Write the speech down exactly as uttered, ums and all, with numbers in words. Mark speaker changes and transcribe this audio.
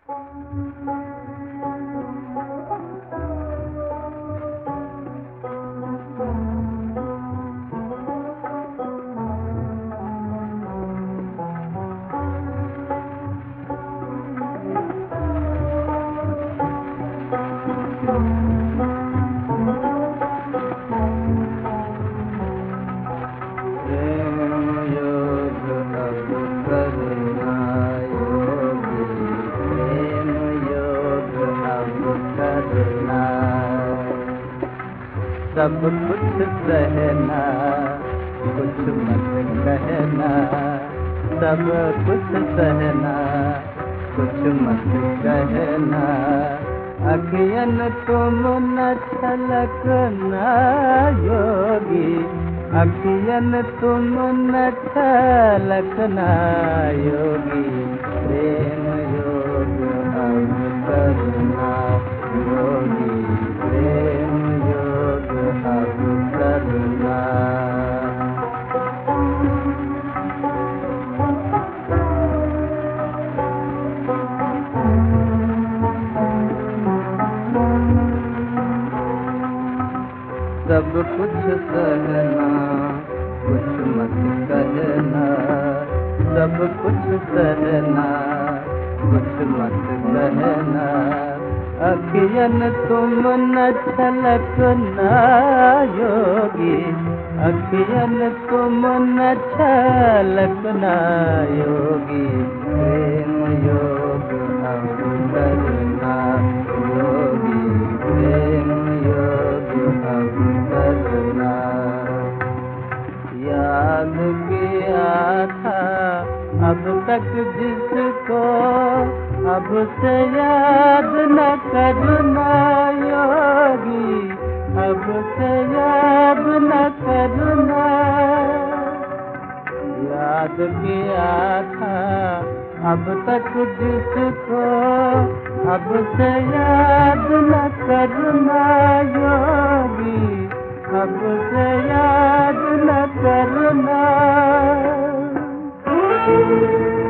Speaker 1: सब कुछ सहना, कुछ मत कहना, सब कुछ सहना, कुछ मत कहना। अखियन तुम न छलकना योगी, अखियन तुम न छलकना योगी। प्रेम योग अब करना योगी, प्रेम योग अब करना। सब कुछ सहना, कुछ मत कहना, सब कुछ सहना, कुछ मत कहना। अखियन तुम न छलकना योगी, अखियन तुम न छलकना योगी। प्रेम योग अब करना योगी, प्रेम योग अब करना। याद किया था अब तक जिसको, अब से याद न करना योगी, अब से याद न करना। याद किया था अब तक जिसको, अब से याद न करना योगी, अब से याद न करना।